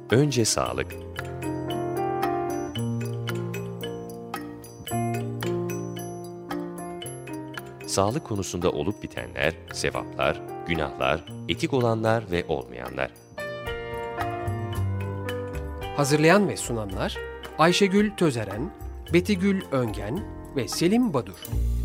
Önce sağlık. Sağlık konusunda olup bitenler, sevaplar, günahlar, etik olanlar ve olmayanlar. Hazırlayan ve sunanlar Ayşegül Tözeren, Betigül Öngen ve Selim Badur.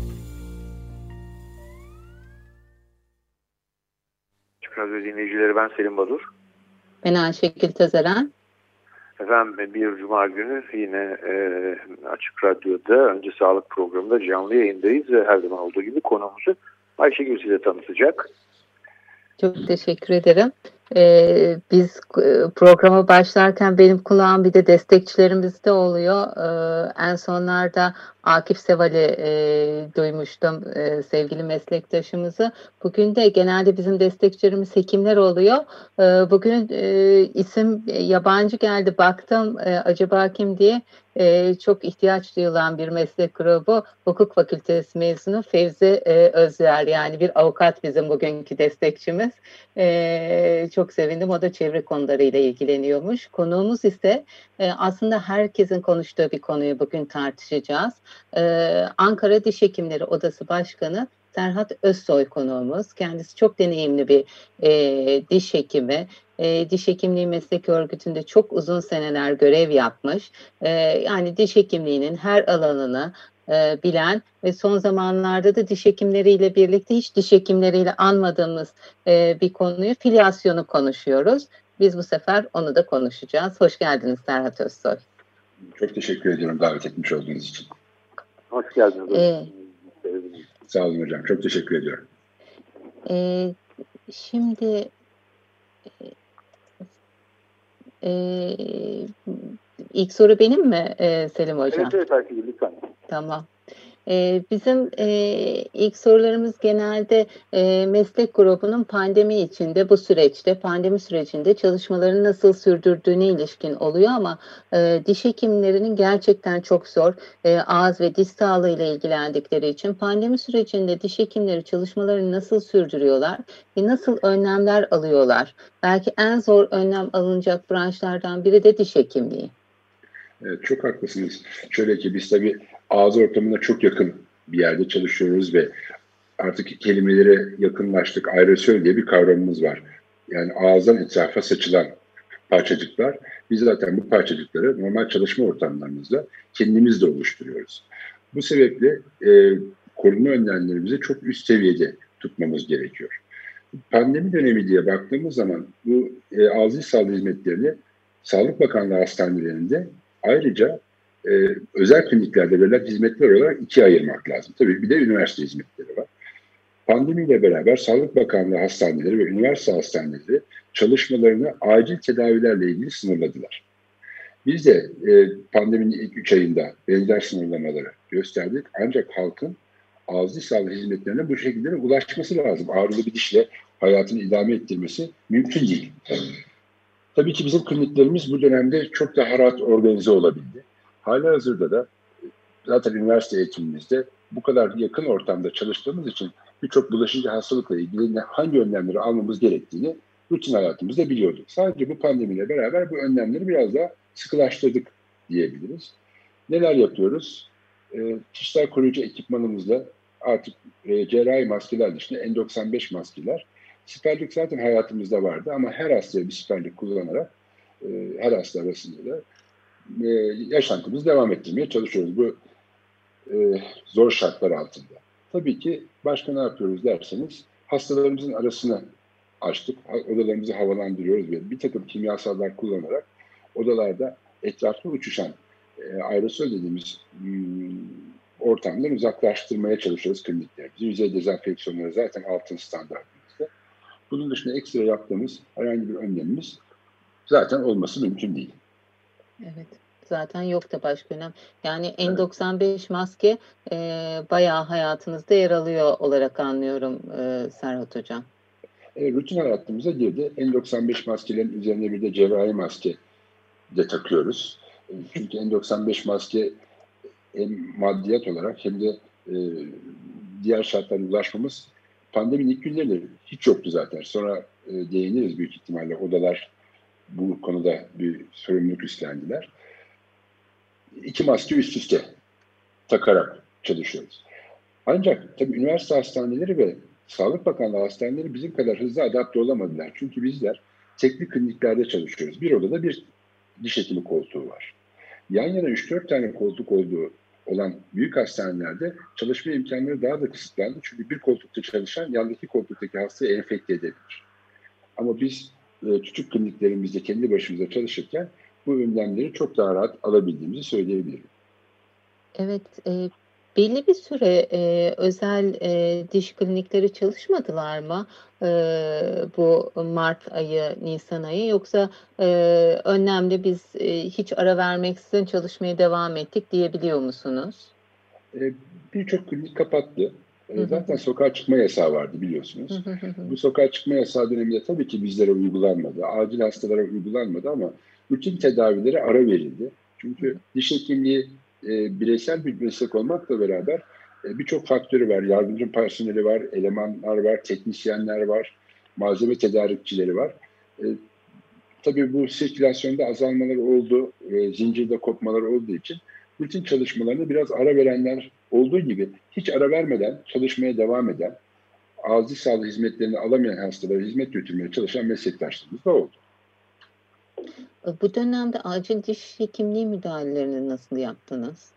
Açık Radyo dinleyicileri, ben Selim Badur. Ben Ayşegül Tözeren. Efendim, bir cuma günü yine Açık Radyo'da Önce Sağlık programında canlı yayındayız ve her zaman olduğu gibi konuğumuzu Ayşegül size tanıtacak. Çok teşekkür ederim. Biz programa başlarken benim kulağım bir de destekçilerimiz de oluyor. En sonlarda Akif Seval'i duymuştum, sevgili meslektaşımızı. Bugün de genelde bizim destekçilerimiz hekimler oluyor. Bugün isim yabancı geldi, baktım acaba kim diye. Çok ihtiyaç duyulan bir meslek grubu, hukuk fakültesi mezunu Fevzi Özyer, yani bir avukat bizim bugünkü destekçimiz. Çok sevindim, o da çevre konularıyla ilgileniyormuş. Konuğumuz ise aslında herkesin konuştuğu bir konuyu bugün tartışacağız. Ankara Diş Hekimleri Odası Başkanı Serhat Özsoy konuğumuz. Kendisi çok deneyimli bir diş hekimi. Diş hekimliği meslek örgütünde çok uzun seneler görev yapmış. Yani diş hekimliğinin her alanını bilen ve son zamanlarda da diş hekimleriyle birlikte hiç diş hekimleriyle anmadığımız bir konuyu, filyasyonu konuşuyoruz. Biz bu sefer onu da konuşacağız. Hoş geldiniz Serhat Özsoy. Çok teşekkür ediyorum davet etmiş olduğunuz için. Hoş geldiniz. Sağ olun hocam. Çok teşekkür ediyorum. Şimdi ilk soru benim mi Selim Hocam? Evet lütfen. Tamam. Bizim ilk sorularımız genelde meslek grubunun pandemi içinde, bu süreçte, pandemi sürecinde çalışmalarını nasıl sürdürdüğüne ilişkin oluyor ama diş hekimlerinin gerçekten çok zor, ağız ve diş sağlığı ile ilgilendikleri için pandemi sürecinde diş hekimleri çalışmalarını nasıl sürdürüyorlar ve nasıl önlemler alıyorlar? Belki en zor önlem alınacak branşlardan biri de diş hekimliği. Evet, çok haklısınız. Şöyle ki biz tabii ağız ortamına çok yakın bir yerde çalışıyoruz ve artık kelimelere yakınlaştık. Aerosol diye bir kavramımız var. Yani ağızdan etrafa saçılan parçacıklar. Biz zaten bu parçacıkları normal çalışma ortamlarımızda kendimiz de oluşturuyoruz. Bu sebeple korunma önlemlerimizi çok üst seviyede tutmamız gerekiyor. Pandemi dönemi diye baktığımız zaman bu ağız diş sağlığı hizmetlerini Sağlık Bakanlığı hastanelerinde ayrıca özel kliniklerde verilen hizmetler olarak ikiye ayırmak lazım. Tabii bir de üniversite hizmetleri var. Pandemiyle beraber Sağlık Bakanlığı hastaneleri ve üniversite hastaneleri çalışmalarını acil tedavilerle ilgili sınırladılar. Biz de pandeminin ilk 3 ayında benzer sınırlamaları gösterdik. Ancak halkın ağız diş sağlığı hizmetlerine bu şekilde ulaşması lazım. Ağrılı bir dişle hayatını idame ettirmesi mümkün değil. Tabii ki bizim kliniklerimiz bu dönemde çok daha rahat organize olabildi. Halihazırda da zaten üniversite eğitimimizde bu kadar yakın ortamda çalıştığımız için birçok bulaşıcı hastalıkla ilgili hangi önlemleri almamız gerektiğini rutin hayatımızda biliyorduk. Sadece bu pandemiyle beraber bu önlemleri biraz daha sıkılaştırdık diyebiliriz. Neler yapıyoruz? Kişisel koruyucu ekipmanımızla artık cerrahi maskeler dışında N95 maskeler. Siperlik zaten hayatımızda vardı ama her hastaya bir siperlik kullanarak her hasta arasında da yaşantımızı devam ettirmeye çalışıyoruz bu zor şartlar altında. Tabii ki başka ne yapıyoruz derseniz hastalarımızın arasını açtık. Odalarımızı havalandırıyoruz ve bir takım kimyasallar kullanarak odalarda etrafta uçuşan aerosol dediğimiz ortamdan uzaklaştırmaya çalışıyoruz kliniklerimizi. Yüzey dezenfeksiyonları zaten altın standartımızda. Bunun dışında ekstra yaptığımız herhangi bir önlemimiz zaten olması mümkün değil. Evet. Zaten yok da başka önem. Yani N95 maske bayağı hayatınızda yer alıyor olarak anlıyorum Serhat Hocam. Rutin hayatımıza girdi. N95 maskelerin üzerine bir de cerrahi maske de takıyoruz. Çünkü N95 maske hem maddiyat olarak hem de diğer şartlara ulaşmamız pandeminin ilk günlerinde hiç yoktu zaten. Sonra değiniriz büyük ihtimalle odalar bu konuda bir sorumluluk üstlendiler. 2 maske üst üste takarak çalışıyoruz. Ancak tabii üniversite hastaneleri ve Sağlık Bakanlığı hastaneleri bizim kadar hızlı adapte olamadılar. Çünkü bizler teknik kliniklerde çalışıyoruz. Bir odada bir diş hekimi koltuğu var. Yan yana 3-4 tane koltuk olduğu olan büyük hastanelerde çalışma imkanları daha da kısıtlandı. Çünkü bir koltukta çalışan yandaki koltuktaki hastayı enfekte edebilir. Ama biz küçük kliniklerimizde kendi başımıza çalışırken bu önlemleri çok daha rahat alabildiğimizi söyleyebilirim. Evet, belli bir süre özel diş klinikleri çalışmadılar mı? Bu Mart ayı, Nisan ayı, yoksa önlemde biz hiç ara vermeksizin çalışmaya devam ettik diyebiliyor musunuz? Birçok klinik kapattı. Zaten sokağa çıkma yasağı vardı biliyorsunuz. Bu sokağa çıkma yasağı döneminde tabii ki bizlere uygulanmadı. Acil hastalara uygulanmadı ama rutin tedavilere ara verildi. Çünkü diş hekimliği bireysel bir meslek olmakla beraber birçok faktörü var. Yardımcı personeli var, elemanlar var, teknisyenler var, malzeme tedarikçileri var. Tabii bu sirkülasyonda azalmalar oldu, zincirde kopmalar olduğu için rutin çalışmalarına biraz ara verenler olduğu gibi hiç ara vermeden çalışmaya devam eden, acil sağlık hizmetlerini alamayan hastalara hizmet götürmeye çalışan meslektaşlarımız da oldu. Bu dönemde acil diş hekimliği müdahalelerini nasıl yaptınız?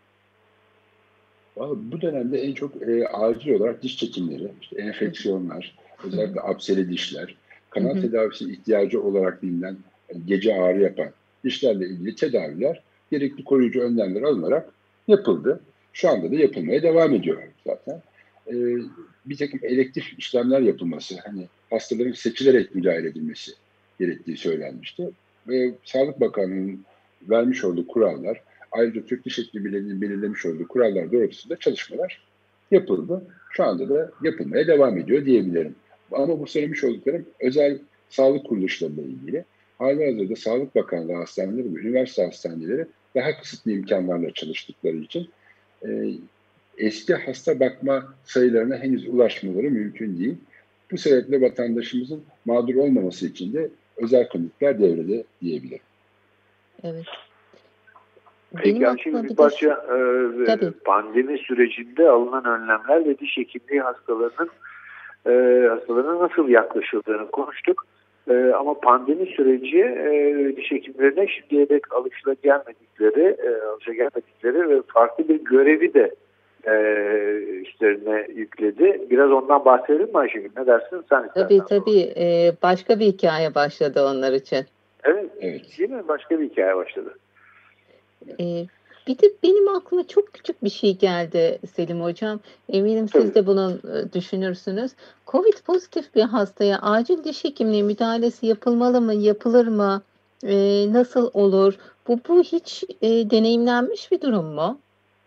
Bu dönemde en çok acil olarak diş çekimleri, işte enfeksiyonlar, özellikle apseli dişler, kanal tedavisi ihtiyacı olarak bilinen gece ağrı yapan dişlerle ilgili tedaviler gerekli koruyucu önlemler alınarak yapıldı. Şu anda da yapılmaya devam ediyor zaten. Bir takım elektif işlemler yapılması, hani hastaların seçilerek müdahale edilmesi gerektiği söylenmişti. Ve Sağlık Bakanlığı'nın vermiş olduğu kurallar, ayrıca Türk Diş Hekimliği Birliği'nin belirlemiş olduğu kurallar doğrultusunda çalışmalar yapıldı. Şu anda da yapılmaya devam ediyor diyebilirim. Ama bu söylemiş olduklarım özel sağlık kuruluşlarıyla ilgili. Halihazırda Sağlık Bakanlığı hastaneleri ve üniversite hastaneleri daha kısıtlı imkanlarla çalıştıkları için eski hasta bakma sayılarına henüz ulaşmaları mümkün değil. Bu sebeple vatandaşımızın mağdur olmaması için de özel klinikler devrede diyebilirim. Evet. Peki yani şimdi bir parça pandemi sürecinde alınan önlemler ve diş hekimliği hastalarına nasıl yaklaşıldığını konuştuk. Ama pandemi süreci diş hekimlerine şimdiye dek alışılagelmedikleri ve farklı bir görevi de üstlerine yükledi. Biraz ondan bahsedelim mi Ayşegül? Ne dersin? Sen tabii. Başka bir hikaye başladı onlar için. Evet. Değil mi? Başka bir hikaye başladı. Bir de benim aklıma çok küçük bir şey geldi Selim Hocam. Eminim siz de bunu düşünürsünüz. Covid pozitif bir hastaya acil diş hekimliği müdahalesi yapılmalı mı? Yapılır mı? Nasıl olur? Bu hiç deneyimlenmiş bir durum mu?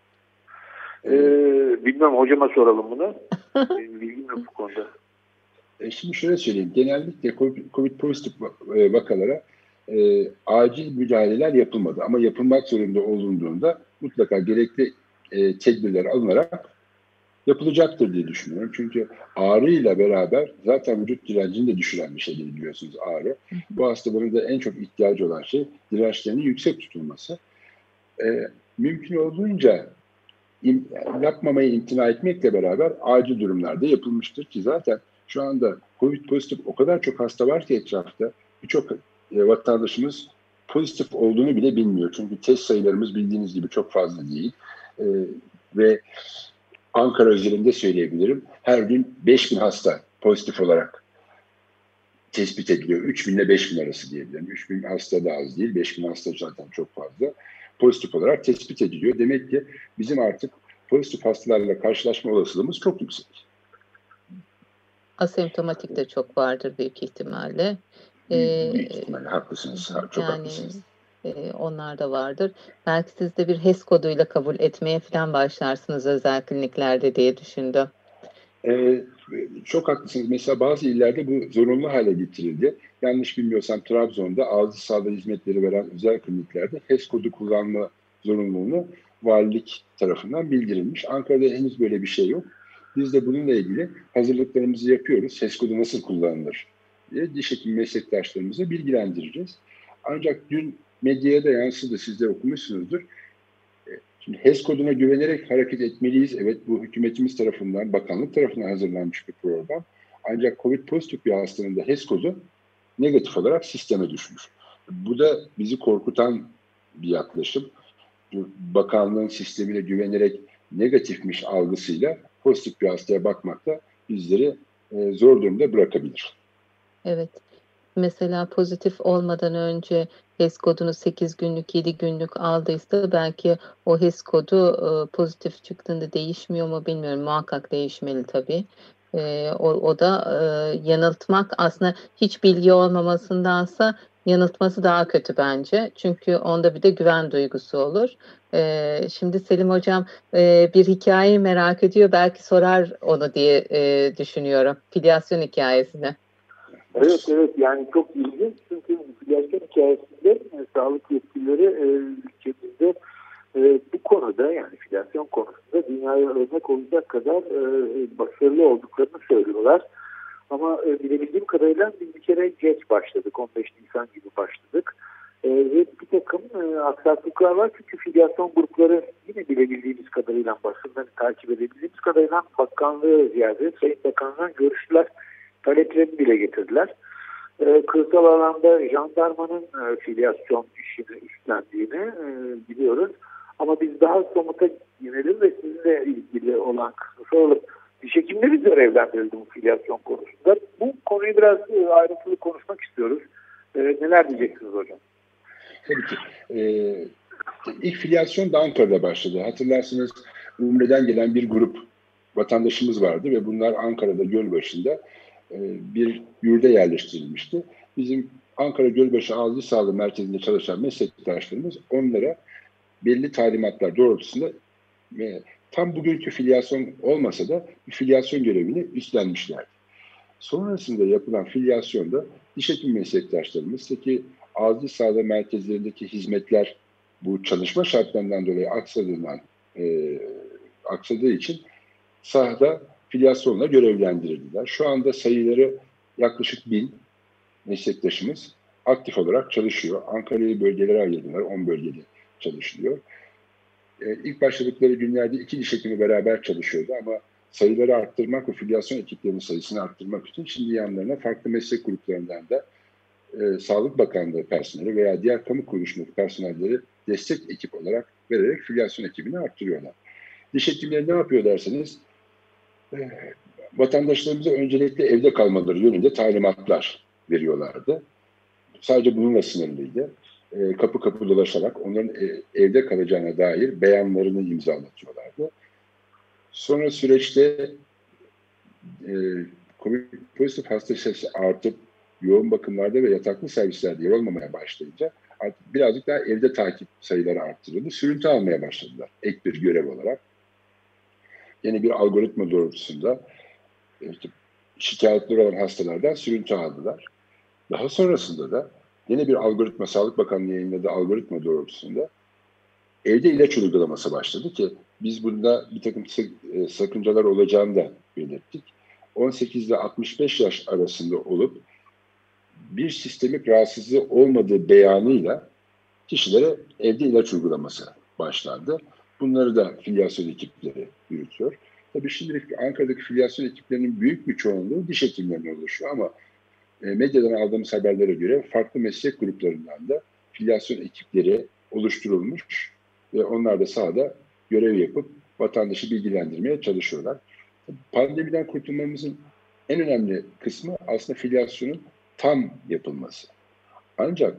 Bilmem, hocama soralım bunu. Benim bilgim yok bu konuda. Şimdi şöyle söyleyeyim. Genellikle COVID pozitif vakalara acil müdahaleler yapılmadı. Ama yapılmak zorunda olunduğunda mutlaka gerekli tedbirler alınarak yapılacaktır diye düşünüyorum. Çünkü ağrıyla beraber zaten vücut direncini de düşüren bir şey değil, biliyorsunuz ağrı. Bu hastaların da en çok ihtiyacı olan şey dirençlerinin yüksek tutulması. Mümkün olduğunca yapmamayı imtina etmekle beraber acil durumlarda yapılmıştır ki zaten şu anda COVID pozitif o kadar çok hasta var ki etrafta, birçok vatandaşımız pozitif olduğunu bile bilmiyor. Çünkü test sayılarımız bildiğiniz gibi çok fazla değil. Ve Ankara özelinde söyleyebilirim. Her gün 5.000 hasta pozitif olarak tespit ediliyor. 3.000 ile 5.000 arası diyebilirim. 3.000 hasta da az değil. 5.000 hasta zaten çok fazla. Pozitif olarak tespit ediliyor. Demek ki bizim artık pozitif hastalarla karşılaşma olasılığımız çok yüksek. Asemptomatik de çok vardır büyük ihtimalle. Büyük ihtimalle haklısınız. Çok haklısınız. Onlar da vardır. Belki siz de bir HES koduyla kabul etmeye falan başlarsınız özel kliniklerde diye düşündüm. Çok haklısınız. Mesela bazı illerde bu zorunlu hale getirildi. Yanlış bilmiyorsam Trabzon'da acil sağlık hizmetleri veren özel kliniklerde HES kodu kullanma zorunluluğunu valilik tarafından bildirilmiş. Ankara'da henüz böyle bir şey yok. Biz de bununla ilgili hazırlıklarımızı yapıyoruz. HES kodu nasıl kullanılır diye diş hekimi meslektaşlarımızı bilgilendireceğiz. Ancak dün medyaya da yansıdı, siz de okumuşsunuzdur. Şimdi HES koduna güvenerek hareket etmeliyiz. Evet, bu hükümetimiz tarafından, bakanlık tarafından hazırlanmış bir program. Ancak COVID pozitif bir hastanın da HES kodu negatif olarak sisteme düşmüş. Bu da bizi korkutan bir yaklaşım. Bakanlığın sistemine güvenerek negatifmiş algısıyla pozitif bir hastaya bakmak da bizleri zor durumda bırakabilir. Evet. Mesela pozitif olmadan önce HES kodunu 8 günlük, 7 günlük aldıysa belki o HES kodu pozitif çıktığında değişmiyor mu bilmiyorum. Muhakkak değişmeli tabii. O da yanıltmak, aslında hiç bilgi olmamasındansa yanıltması daha kötü bence. Çünkü onda bir de güven duygusu olur. Şimdi Selim Hocam bir hikayeyi merak ediyor. Belki sorar onu diye düşünüyorum. Filyasyon hikayesini. Evet, yani çok ilginç, çünkü filyasyon hikayesinde sağlık yetkilileri ülkemizde bu konuda, yani filyasyon konusunda dünyaya örnek olacak kadar başarılı olduklarını söylüyorlar. Ama bilebildiğim kadarıyla biz bir kere geç başladık, 15 Nisan gibi başladık. Ve bir takım aksaklıklar var, çünkü filyasyon grupları yine bilebildiğimiz kadarıyla, basından takip edebildiğimiz kadarıyla bakanlığı ziyade Sayın Bakan'la görüştüler. Taleplerini bile getirdiler. Kırsal alanda jandarmanın filyasyon işini üstlendiğini biliyoruz. Ama biz daha somuta yönelim ve sizinle ilgili olan kısmı soralım. Diş hekimleri görevlendirildi bu filyasyon konusunda. Bu konuyu biraz ayrıntılı konuşmak istiyoruz. Neler diyeceksiniz hocam? Tabii ki. İlk filyasyon da Ankara'da başladı. Hatırlarsınız, Umre'den gelen bir grup vatandaşımız vardı ve bunlar Ankara'da Gölbaşı'nda bir yurda yerleştirilmişti. Bizim Ankara Gölbaşı Acil Sağlığı Merkezi'nde çalışan meslektaşlarımız onlara belli talimatlar doğrultusunda tam bugünkü filyasyon olmasa da bir filyasyon görevini üstlenmişlerdi. Sonrasında yapılan filyasyonda diş hekim meslektaşlarımızdaki acil sağlığı merkezlerindeki hizmetler bu çalışma şartlarından dolayı aksadığı için sahada filyasyonla görevlendirildiler. Şu anda sayıları yaklaşık 1000 meslektaşımız aktif olarak çalışıyor. Ankara'yı bölgelere ayırdılar. 10 bölgede çalışılıyor. İlk başladıkları günlerde 2 diş hekimi beraber çalışıyordu ama sayıları arttırmak ve filyasyon ekiplerinin sayısını arttırmak için şimdi yanlarına farklı meslek gruplarından da Sağlık Bakanlığı personeli veya diğer kamu kuruluşundaki personelleri destek ekip olarak vererek filyasyon ekibini arttırıyorlar. Diş hekimleri ne yapıyor derseniz, vatandaşlarımıza öncelikle evde kalmaları yönünde talimatlar veriyorlardı. Sadece bununla sınırlıydı. Kapı kapı dolaşarak onların evde kalacağına dair beyanlarını imzalatıyorlardı. Sonra süreçte COVID pozitif hasta sayısı artıp yoğun bakımlarda ve yataklı servislerde yer olmamaya başlayınca artık birazcık daha evde takip sayıları arttırıldı. Sürüntü almaya başladılar ek bir görev olarak. Yeni bir algoritma doğrultusunda şikayetleri olan hastalardan sürüntü aldılar. Daha sonrasında da yeni bir algoritma, Sağlık Bakanlığı yayınladığı algoritma doğrultusunda evde ilaç uygulaması başladı ki biz bunda bir takım sakıncalar olacağını da belirttik. 18 ile 65 yaş arasında olup bir sistemik rahatsızlığı olmadığı beyanıyla kişilere evde ilaç uygulaması başlandı. Bunları da filyasyon ekipleri yürütüyor. Tabii şimdilik Ankara'daki filyasyon ekiplerinin büyük bir çoğunluğu diş hekimlerine oluşuyor ama medyadan aldığımız haberlere göre farklı meslek gruplarından da filyasyon ekipleri oluşturulmuş ve onlar da sahada görev yapıp vatandaşı bilgilendirmeye çalışıyorlar. Pandemiden kurtulmamızın en önemli kısmı aslında filyasyonun tam yapılması. Ancak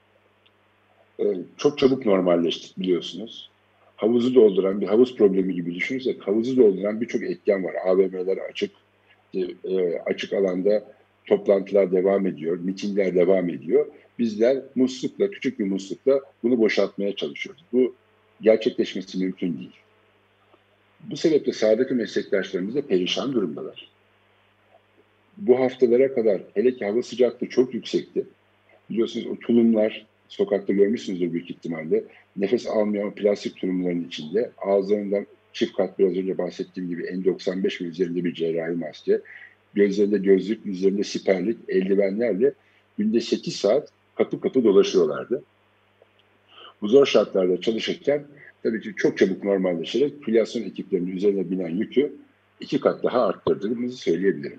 çok çabuk normalleştik biliyorsunuz. Havuzu dolduran, bir havuz problemi gibi düşünürsek, havuzu dolduran birçok etken var. AVM'ler açık, açık alanda toplantılar devam ediyor, mitingler devam ediyor. Bizler muslukla, küçük bir muslukla bunu boşaltmaya çalışıyoruz. Bu gerçekleşmesi mümkün değil. Bu sebeple sahadaki meslektaşlarımız da perişan durumdalar. Bu haftalara kadar hele ki hava sıcaklığı çok yüksekti. Biliyorsunuz o tulumlar, sokakta görmüşsünüzdür büyük ihtimalle. Nefes almayan plastik tulumların içinde ağızlarından çift kat, biraz önce bahsettiğim gibi N95 ve üzerinde bir cerrahi maske, gözlerinde gözlük, üzerinde siperlik, eldivenlerle günde 8 saat kapı kapı dolaşıyorlardı. Bu zor şartlarda çalışırken tabii ki çok çabuk normalleşerek filyasyon ekiplerinin üzerine binen yükü 2 kat daha arttırdığımızı söyleyebilirim.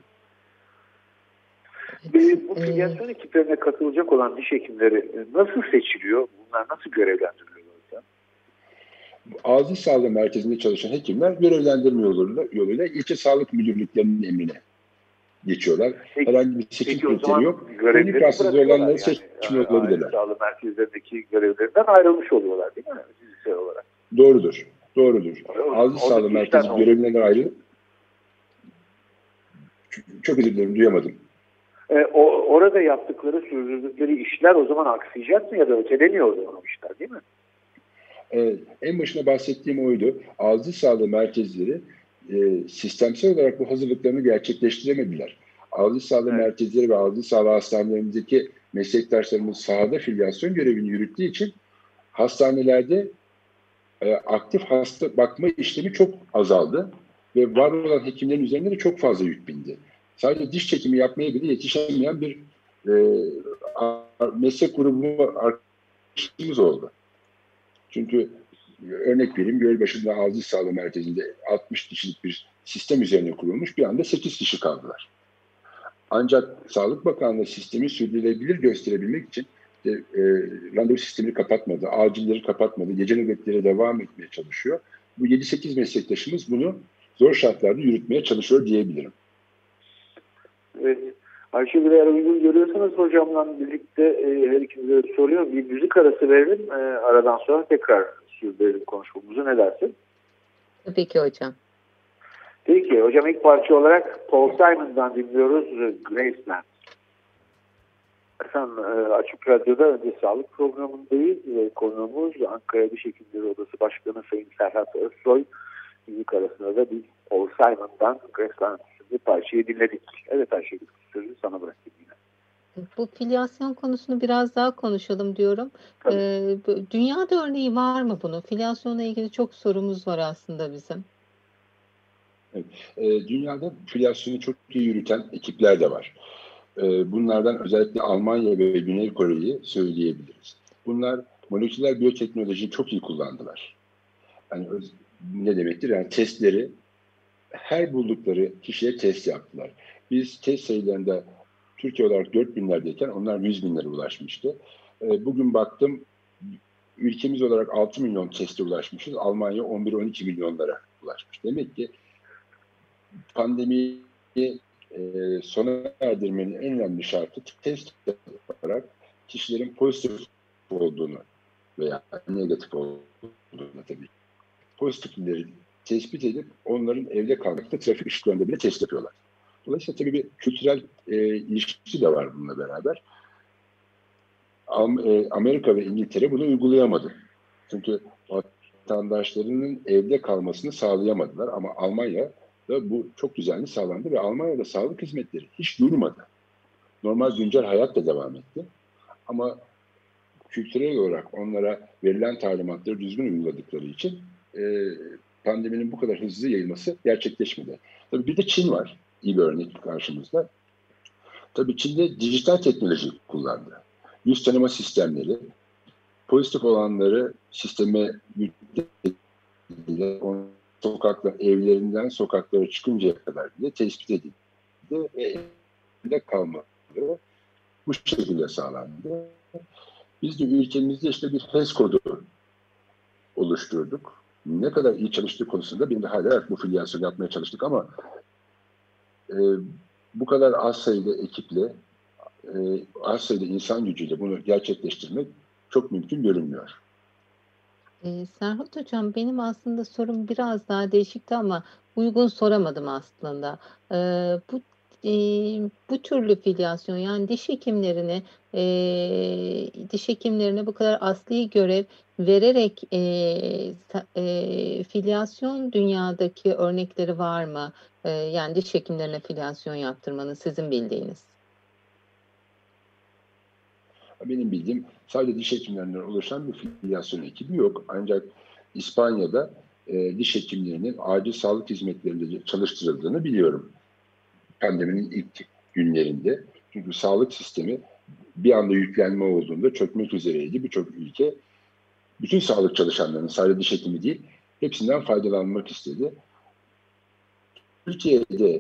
Bu filyasyon ekiplerine katılacak olan diş hekimleri nasıl seçiliyor? Bunlar nasıl görevlendiriliyor? Ağız diş sağlığı merkezinde çalışan hekimler görevlendirme yoluyla ilçe sağlık müdürlüklerinin emrine geçiyorlar. Herhangi bir seçim kriteri yok. Kronik rahatsızlığı olanları seçmiyor olabilirler. Sağlık merkezlerindeki görevlerinden ayrılmış oluyorlar değil mi? Fiziksel olarak. Doğrudur. Ağız diş sağlığı merkezi görevinden ayrı. Çok özür dilerim, duyamadım. Orada yaptıkları, sürdürdükleri işler o zaman aksayacak mı ya da öteleniyor o zaman o işler değil mi? En başına bahsettiğim oydu. Ağız diş sağlığı merkezleri sistemsel olarak bu hazırlıklarını gerçekleştiremediler. Ağız diş sağlığı merkezleri ve ağız diş sağlığı hastanelerimizdeki meslektaşlarımız sahada filyasyon görevini yürüttüğü için hastanelerde aktif hasta bakma işlemi çok azaldı ve var olan hekimlerin üzerinde de çok fazla yük bindi. Sadece diş çekimi yapmaya bile yetişemeyen bir meslek grubu arkadaşımız oldu. Çünkü örnek vereyim, Gölbaşı'nda Ağız Diş Sağlığı Merkezi'nde 60 kişilik bir sistem üzerine kurulmuş, bir anda 8 kişi kaldılar. Ancak Sağlık Bakanlığı sistemi sürdürülebilir gösterebilmek için randevu sistemini kapatmadı, acilleri kapatmadı, gece nöbetleri devam etmeye çalışıyor. Bu 7-8 meslektaşımız bunu zor şartlarda yürütmeye çalışıyor diyebilirim. Evet. Ayşegül, eğer uygun görüyorsanız hocamla birlikte her ikimize soruyor. Bir müzik arası verelim. Aradan sonra tekrar sürdürelim konuşmamızı. Ne dersin? Tabii ki hocam. Peki hocam, ilk parça olarak Paul Simon'dan dinliyoruz. Graceland. Efendim, Açık Radyo'da Önce Sağlık programındayız. Konuğumuz Ankara Diş Hekimleri Odası Başkanı Sayın Serhat Özsoy. Müzik arasında da biz Paul Simon'dan Graceland bir parçayı dinledik. Evet Ayşegül, sözü sana bırakayım yine. Bu filyasyon konusunu biraz daha konuşalım diyorum. Dünyada örneği var mı bunun? Filyasyonla ilgili çok sorumuz var aslında bizim. Evet. Dünyada filyasyonu çok iyi yürüten ekipler de var. Bunlardan özellikle Almanya ve Güney Kore'yi söyleyebiliriz. Bunlar moleküler biyoteknolojiyi çok iyi kullandılar. Yani ne demektir? Yani testleri her buldukları kişiye test yaptılar. Biz test sayılarında Türkiye olarak 4000'lerdeyken onlar 100.000'lere ulaşmıştı. Bugün baktım, ülkemiz olarak 6 milyon teste ulaşmışız. Almanya 11-12 milyonlara ulaşmış. Demek ki pandemiyi sona erdirmenin en önemli şartı test yaparak kişilerin pozitif olduğunu veya negatif olduğunu tabii. Pozitifleri tespit edip onların evde kalmakta trafik ışıklarında bile test yapıyorlar. Dolayısıyla tabii bir kültürel ilişkisi de var bununla beraber. Amerika ve İngiltere bunu uygulayamadı. Çünkü vatandaşlarının evde kalmasını sağlayamadılar. Ama Almanya'da bu çok düzenli sağlandı ve Almanya'da sağlık hizmetleri hiç durmadı. Normal güncel hayat da devam etti. Ama kültürel olarak onlara verilen talimatları düzgün uyguladıkları için pandeminin bu kadar hızlı yayılması gerçekleşmedi. Tabii bir de Çin var, iyi bir örnek karşımızda. Tabii Çin'de dijital teknoloji kullandı. Yüz tanıma sistemleri, pozitif olanları sisteme yüklediler. Evlerinden sokaklara çıkıncaya kadar bile tespit edildi ve evde kalmaları bu şekilde sağlandı. Biz de ülkemizde işte bir HES kodu oluşturduk. Ne kadar iyi çalıştığı konusunda benim de hala bu filyasyon yapmaya çalıştık ama bu kadar az sayıda ekiple, az sayıda insan gücüyle bunu gerçekleştirmek çok mümkün görünmüyor. Serhat Hocam, benim aslında sorum biraz daha değişikti ama uygun soramadım aslında. Bu türlü filyasyon, yani diş hekimlerine bu kadar asli görev vererek filyasyon dünyadaki örnekleri var mı? Yani diş hekimlerine filyasyon yaptırmanın sizin bildiğiniz. Benim bildiğim sadece diş hekimlerinden oluşan bir filyasyon ekibi yok. Ancak İspanya'da diş hekimlerinin acil sağlık hizmetlerinde çalıştırıldığını biliyorum. Pandeminin ilk günlerinde. Çünkü sağlık sistemi bir anda yüklenme olduğunda çökmek üzereydi birçok ülke. Bütün sağlık çalışanlarının, sadece diş hekimi değil, hepsinden faydalanmak istedi. Türkiye'de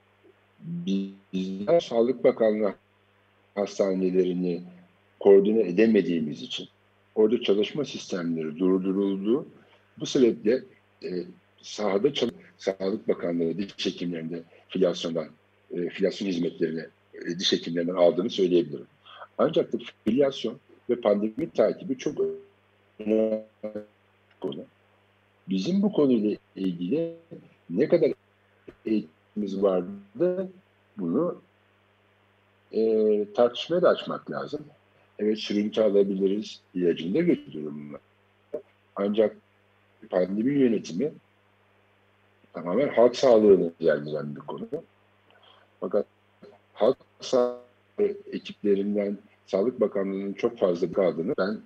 bizler Sağlık Bakanlığı hastanelerini koordine edemediğimiz için orada çalışma sistemleri durduruldu. Bu sebeple sahada Sağlık Bakanlığı diş hekimlerinde filyasyon hizmetlerini diş hekimlerinden aldığını söyleyebilirim. Ancak da filyasyon ve pandemi takibi çok önemli konu. Bizim bu konuyla ilgili ne kadar eğitimimiz vardı bunu tartışmaya da açmak lazım. Evet, sürüntü alabiliriz, ilacını da götürüyorum bunlar. Ancak pandemi yönetimi tamamen halk sağlığını ilgilendiren bir konu. Fakat halk sağlığı ekiplerinden Sağlık Bakanlığı'nın çok fazla kaldığını ben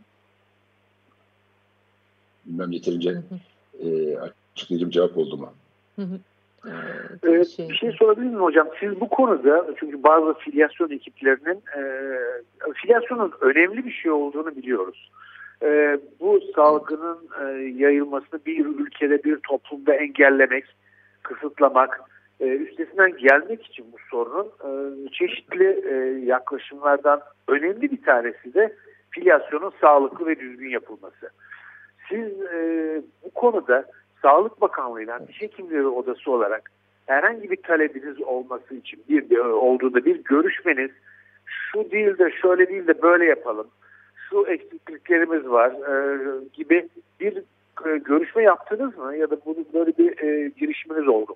bilmem yeterince açıklayıcım cevap oldu mu? Bir şey sorabilir miyim hocam? Siz bu konuda, çünkü bazı filyasyon ekiplerinin filyasyonun önemli bir şey olduğunu biliyoruz. Bu salgının yayılmasını bir ülkede, bir toplumda engellemek, kısıtlamak, üstesinden gelmek için bu sorunun çeşitli yaklaşımlardan önemli bir tanesi de filyasyonun sağlıklı ve düzgün yapılması. Siz bu konuda Sağlık Bakanlığı'yla diş hekimleri odası olarak herhangi bir talebiniz olması için olduğunda bir görüşmeniz, şu değil de şöyle değil de böyle yapalım, şu eksikliklerimiz var gibi bir görüşme yaptınız mı ya da böyle bir girişiminiz oldu mu?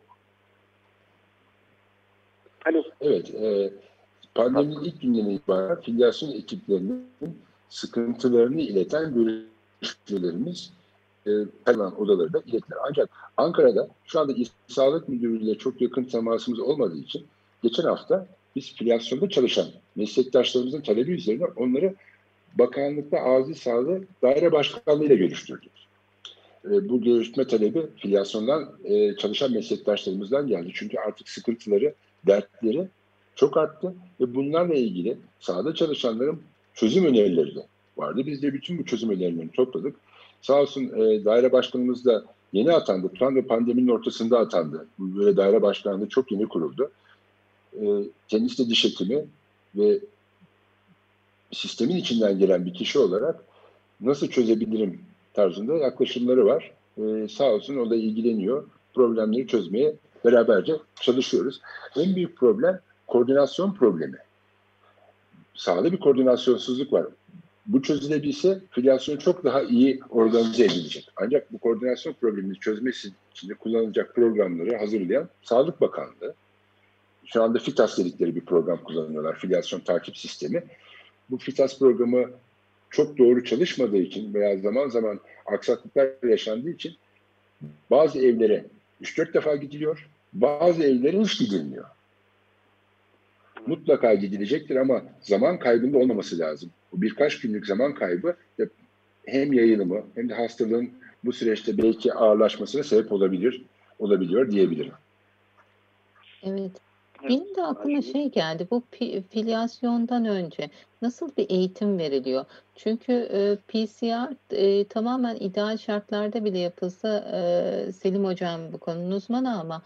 Alo. Evet, pandeminin ilk günden itibaren filyasyon ekiplerinin sıkıntılarını ileten görüşmelerimiz kalan odaları da iletilir. Ancak Ankara'da şu anda İl Sağlık Müdürlüğü'yle çok yakın temasımız olmadığı için geçen hafta biz filyasyonda çalışan meslektaşlarımızın talebi üzerine onları bakanlıkta acil sağlık daire başkanlığıyla görüştürdük. Bu görüşme talebi filyasyondan çalışan meslektaşlarımızdan geldi. Çünkü artık sıkıntıları, dertleri çok arttı ve bunlarla ilgili sahada çalışanların çözüm önerileri de vardı. Biz de bütün bu çözüm önerilerini topladık. Sağ olsun daire başkanımız da yeni atandı. Tam da pandeminin ortasında atandı. Böyle daire başkanlığı çok yeni kuruldu. Kendisi de diş hekimi ve sistemin içinden gelen bir kişi olarak nasıl çözebilirim tarzında yaklaşımları var. Sağ olsun o da ilgileniyor. Problemleri çözmeye beraberce çalışıyoruz. En büyük problem koordinasyon problemi. Sahada bir koordinasyonsuzluk var. Bu çözülebilse filyasyon çok daha iyi organize edilecek. Ancak bu koordinasyon problemini çözmesi için de kullanılacak programları hazırlayan Sağlık Bakanlığı. Şu anda FİTAS dedikleri bir program kullanıyorlar. Filyasyon takip sistemi. Bu FİTAS programı çok doğru çalışmadığı için veya zaman zaman aksaklıklar yaşandığı için bazı evlere 3-4 defa gidiliyor. Bazı evlere hiç gidilmiyor. Mutlaka gidilecektir ama zaman kaybında olmaması lazım. Bu birkaç günlük zaman kaybı hem yayılımı hem de hastalığın bu süreçte belki ağırlaşmasına sebep olabiliyor diyebilirim. Evet. Benim de aklıma şey geldi, bu filyasyondan önce nasıl bir eğitim veriliyor? Çünkü PCR tamamen ideal şartlarda bile yapılsa, Selim Hocam bu konunun uzmanı ama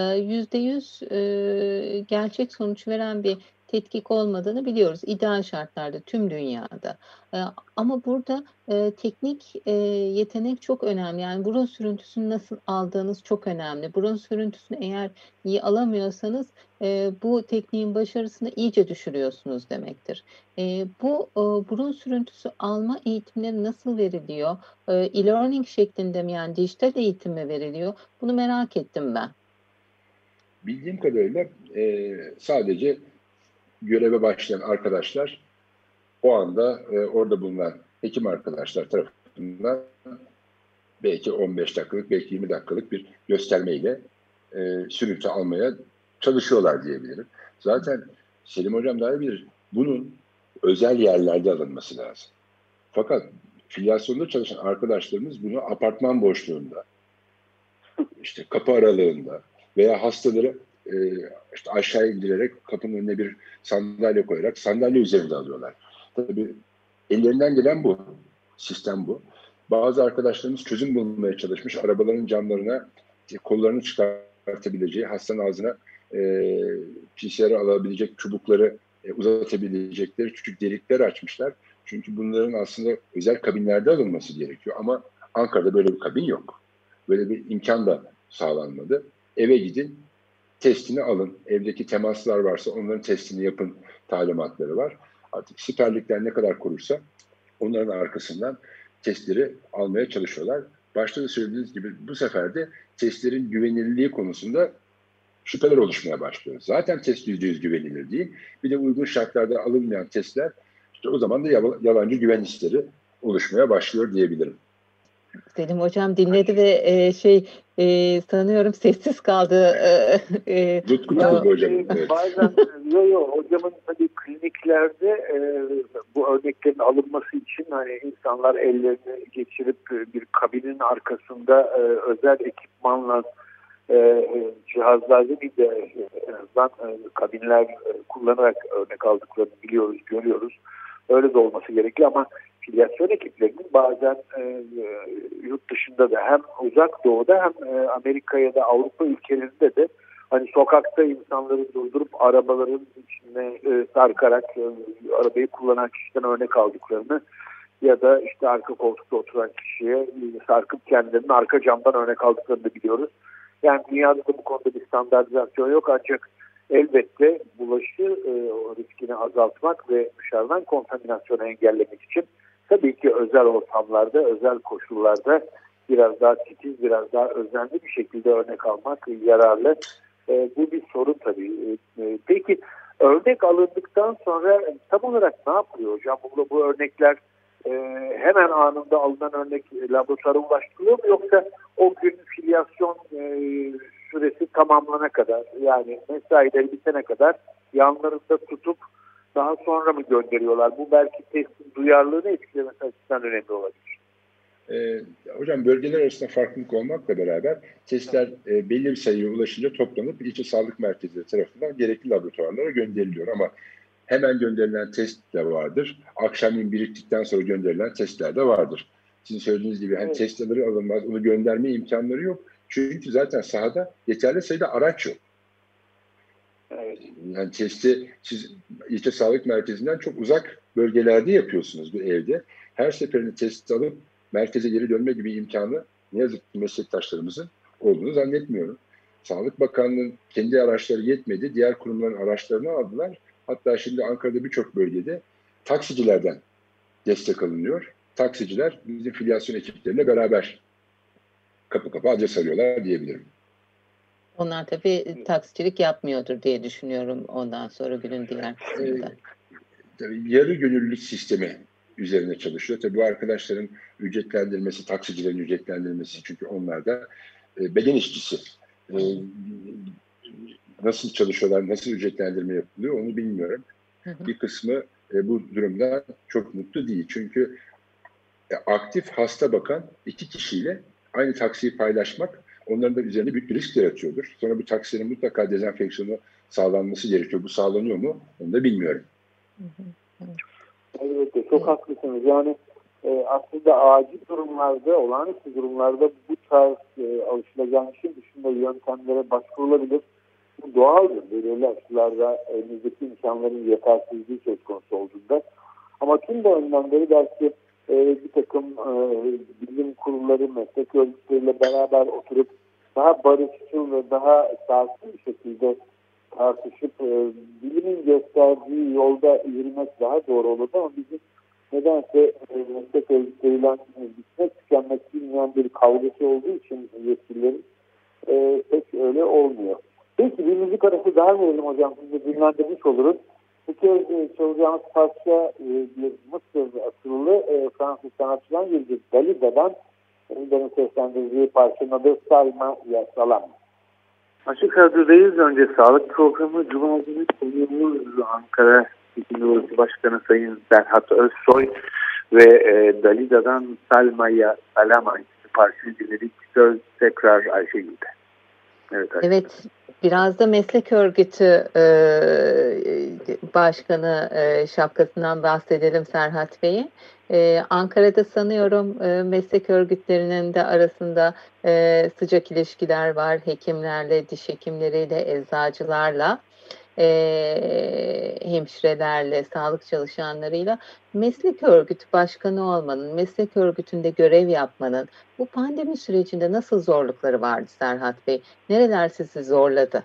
%100 gerçek sonuç veren bir tetkik olmadığını biliyoruz. İdeal şartlarda tüm dünyada. Ama burada teknik yetenek çok önemli. Yani burun sürüntüsünü nasıl aldığınız çok önemli. Burun sürüntüsünü eğer iyi alamıyorsanız bu tekniğin başarısını iyice düşürüyorsunuz demektir. Bu burun sürüntüsü alma eğitimleri nasıl veriliyor? E-learning şeklinde mi, yani dijital eğitim mi veriliyor? Bunu merak ettim ben. Bildiğim kadarıyla sadece göreve başlayan arkadaşlar o anda orada bulunan hekim arkadaşlar tarafından belki 15 dakikalık, belki 20 dakikalık bir göstermeyle sürüntü almaya çalışıyorlar diyebilirim. Zaten Selim Hocam daha iyi bilir. Bunun özel yerlerde alınması lazım. Fakat filyasyonda çalışan arkadaşlarımız bunu apartman boşluğunda, işte kapı aralığında veya hastaları işte aşağı indirerek kapının önüne bir sandalye koyarak sandalye üzerinde alıyorlar. Tabii ellerinden gelen bu. Sistem bu. Bazı arkadaşlarımız çözüm bulmaya çalışmış. Arabaların camlarına kollarını çıkartabileceği, hastanın ağzına PCR alabilecek çubukları uzatabilecekleri küçük delikler açmışlar. Çünkü bunların aslında özel kabinlerde alınması gerekiyor. Ama Ankara'da böyle bir kabin yok. Böyle bir imkan da sağlanmadı. Eve gidin, testini alın. Evdeki temaslar varsa onların testini yapın talimatları var. Artık siperlikler ne kadar korursa onların arkasından testleri almaya çalışıyorlar. Başta da söylediğiniz gibi bu sefer de testlerin güvenilirliği konusunda şüpheler oluşmaya başlıyor. Zaten test %100 güvenilir değil. Bir de uygun şartlarda alınmayan testler, işte o zaman da yalancı güven hisleri oluşmaya başlıyor diyebilirim. Selim Hocam dinledi ve sanıyorum sessiz kaldı. Tutku hocam. Evet. Bazen hocamın tabii kliniklerde bu örneklerin alınması için hani insanlar ellerini geçirip bir kabinin arkasında özel ekipmanla cihazlarla bir de en azından kabinler kullanarak örnek aldıklarını biliyoruz, görüyoruz. Öyle de olması gerekiyor ama filyasyon ekiplerinin bazen yurt dışında da hem uzak doğuda hem Amerika ya da Avrupa ülkelerinde de hani sokakta insanları durdurup arabaların içine sarkarak arabayı kullanan kişiden örnek aldıklarını ya da işte arka koltukta oturan kişiye sarkıp kendilerinin arka camdan örnek aldıklarını da biliyoruz. Yani dünyada da bu konuda bir standartizasyon yok ancak elbette bulaşı riskini azaltmak ve dışarıdan kontaminasyonu engellemek için tabii ki özel ortamlarda, özel koşullarda biraz daha titiz, biraz daha özenli bir şekilde örnek almak yararlı. Bu bir sorun tabii. Peki örnek alındıktan sonra tam olarak ne yapılıyor hocam? Bu örnekler hemen anında alınan örnek laboratuvara ulaştırılıyor mu yoksa o gün filyasyon süresi tamamlanana kadar yani mesaileri bitene kadar yanlarında tutup daha sonra mı gönderiyorlar? Bu belki testin duyarlılığını etkilemesi açısından önemli olabilir. Hocam bölgeler arasında farklılık olmakla beraber testler belli bir sayıya ulaşınca toplanıp ilçe sağlık merkezleri tarafından gerekli laboratuvarlara gönderiliyor ama hemen gönderilen test de vardır. Akşamleyin biriktikten sonra gönderilen testler de vardır. Sizin söylediğiniz gibi hani testleri alınmaz, onu gönderme imkanları yok. Çünkü zaten sahada yeterli sayıda araç yok. Evet. Yani testi siz ilçe sağlık merkezinden çok uzak bölgelerde yapıyorsunuz bir evde. Her seferinde test alıp merkeze geri dönme gibi imkanı ne yazık ki meslektaşlarımızın olduğunu zannetmiyorum. Sağlık Bakanlığı'nın kendi araçları yetmedi. Diğer kurumların araçlarını aldılar. Hatta şimdi Ankara'da birçok bölgede taksicilerden destek alınıyor. Taksiciler bizim filyasyon ekipleriyle beraber kapı kapı adres arıyorlar diyebilirim. Onlar tabii taksicilik yapmıyordur diye düşünüyorum ondan sonra günün diğer kısmında. Tabii yarı gönüllülük sistemi üzerine çalışıyor. Tabii bu arkadaşların ücretlendirilmesi, taksicilerin ücretlendirilmesi çünkü onlar da beden işçisi. Nasıl çalışıyorlar, nasıl ücretlendirme yapılıyor onu bilmiyorum. Bir kısmı bu durumda çok mutlu değil. Çünkü aktif hasta bakan 2 kişiyle aynı taksiyi paylaşmak onların da üzerinde büyük bir risk yaratıyordur. Sonra bu taksinin mutlaka dezenfeksiyonu sağlanması gerekiyor. Bu sağlanıyor mu? Onu da bilmiyorum. Evet, çok haklısınız. Yani aslında acil durumlarda, olağanüstü durumlarda bu tarz alışılacağın dışında yöntemlere başvurulabilir. Bu doğaldır. Belirli açılarda elimizdeki imkanların yetersizliği söz konusu olduğunda. Ama tüm bu önlemleri belki bir takım bilim kurulları, meslek örgütleriyle beraber oturup daha barışçıl ve daha sakin bir şekilde tartışıp bilimin gösterdiği yolda yürümek daha doğru olurdu ama bizim nedense meslek örgütleriyle bitmek tükenmek bilmeyen bir kavgası olduğu için yetkililerin pek öyle olmuyor. Peki bir müzik arası daha verelim hocam. Sizi dinlendirmiş oluruz. Bu kez çalacağımız parça bir Mısır asıllı Fransız sanatçıdan gelecek. Dalida'dan benim seslendirdiği parçanın adı Salma Ya Salam. Açık Radyo'dayız. Önce sağlık programı Cuma günü konuğumuz Ankara Üniversitesi Başkanı Sayın Serhat Özsoy ve Dalida'dan Salma Ya Salam parçayı dinledik. Söz tekrar Ayşegül'de. Evet, biraz da meslek örgütü başkanı şapkasından bahsedelim Serhat Bey'i. Ankara'da sanıyorum meslek örgütlerinin de arasında sıcak ilişkiler var. Hekimlerle, diş hekimleriyle, eczacılarla, hemşirelerle, sağlık çalışanlarıyla. Meslek örgütü başkanı olmanın, meslek örgütünde görev yapmanın bu pandemi sürecinde nasıl zorlukları vardı Serhat Bey? Nereler sizi zorladı?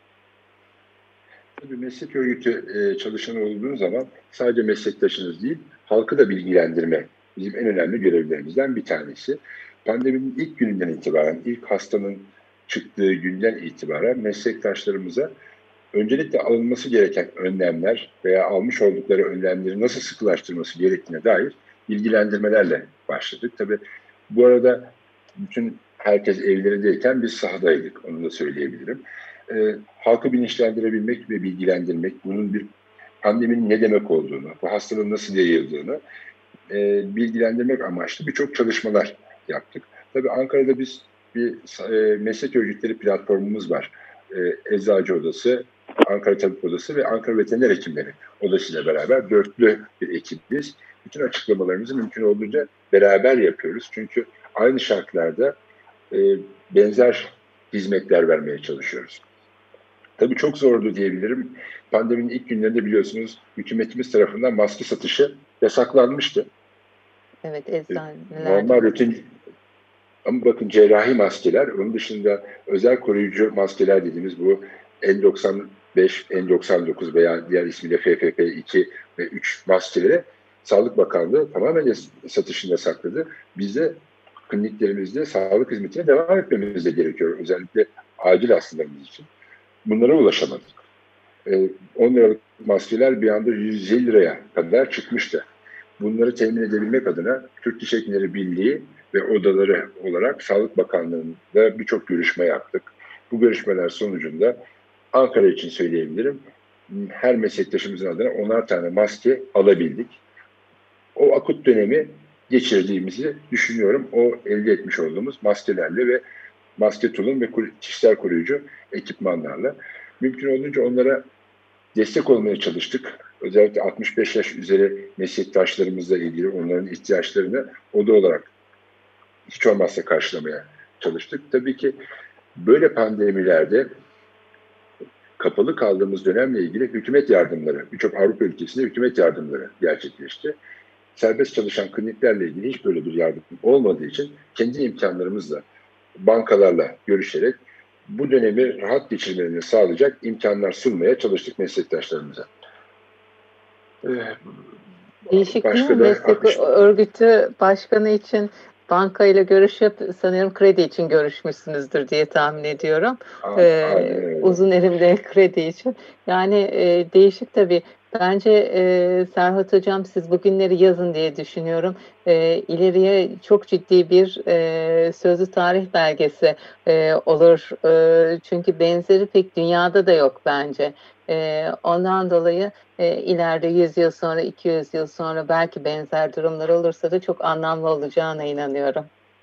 Tabii meslek örgütü çalışanı olduğunuz zaman sadece meslektaşınız değil, halkı da bilgilendirme bizim en önemli görevlerimizden bir tanesi. Pandeminin ilk gününden itibaren, ilk hastanın çıktığı günden itibaren meslektaşlarımıza öncelikle alınması gereken önlemler veya almış oldukları önlemleri nasıl sıkılaştırması gerektiğine dair bilgilendirmelerle başladık. Tabii bu arada bütün herkes evlerindeyken biz sahadaydık, onu da söyleyebilirim. Halkı bilinçlendirebilmek ve bilgilendirmek, bunun bir pandeminin ne demek olduğunu, bu hastalığın nasıl yayıldığını bilgilendirmek amaçlı birçok çalışmalar yaptık. Tabii Ankara'da biz bir meslek örgütleri platformumuz var. Eczacı Odası, Ankara Tabip Odası ve Ankara Veteriner Hekimleri Odası ile beraber dörtlü bir ekibiz. Bütün açıklamalarımızı mümkün olduğunca beraber yapıyoruz. Çünkü aynı şartlarda benzer hizmetler vermeye çalışıyoruz. Tabii çok zordu diyebilirim. Pandeminin ilk günlerinde biliyorsunuz hükümetimiz tarafından maske satışı yasaklanmıştı. Evet, eczaneler. Normal rutin ama bakın cerrahi maskeler, onun dışında özel koruyucu maskeler dediğimiz bu N95, N99 veya diğer ismiyle FFP2 ve 3 maskeleri Sağlık Bakanlığı tamamen satışını yasakladı. Biz de kliniklerimizde sağlık hizmetine devam etmemiz de gerekiyor. Özellikle acil hastalarımız için. Bunlara ulaşamadık. 10 liralık maskeler bir anda 150 liraya kadar çıkmıştı. Bunları temin edebilmek adına Türk Diş Hekimleri Birliği ve odaları olarak Sağlık Bakanlığı'nda birçok görüşme yaptık. Bu görüşmeler sonucunda Ankara için söyleyebilirim, her meslektaşımızın adına 10'ar tane maske alabildik. O akut dönemi geçirdiğimizi düşünüyorum. O elde etmiş olduğumuz maskelerle ve maske tulum ve kişisel koruyucu ekipmanlarla. Mümkün olduğunca onlara destek olmaya çalıştık. Özellikle 65 yaş üzeri meslektaşlarımızla ilgili onların ihtiyaçlarını oda olarak hiç olmazsa karşılamaya çalıştık. Tabii ki böyle pandemilerde kapalı kaldığımız dönemle ilgili hükümet yardımları, birçok Avrupa ülkesinde hükümet yardımları gerçekleşti. Serbest çalışan kliniklerle ilgili hiç böyle bir yardım olmadığı için kendi imkanlarımızla, bankalarla görüşerek bu dönemi rahat geçirmelerini sağlayacak imkanlar sunmaya çalıştık meslektaşlarımıza. Değişik değil mi? Meslek örgütü başkanı için bankayla görüşüp sanıyorum kredi için görüşmüşsünüzdür diye tahmin ediyorum. Uzun erimli kredi için. Yani değişik tabii. Bence Serhat Hocam siz bugünleri yazın diye düşünüyorum. İleriye çok ciddi bir sözlü tarih belgesi olur. Çünkü benzeri pek dünyada da yok bence. Ondan dolayı ileride 100 yıl sonra, 200 yıl sonra belki benzer durumlar olursa da çok anlamlı olacağına inanıyorum.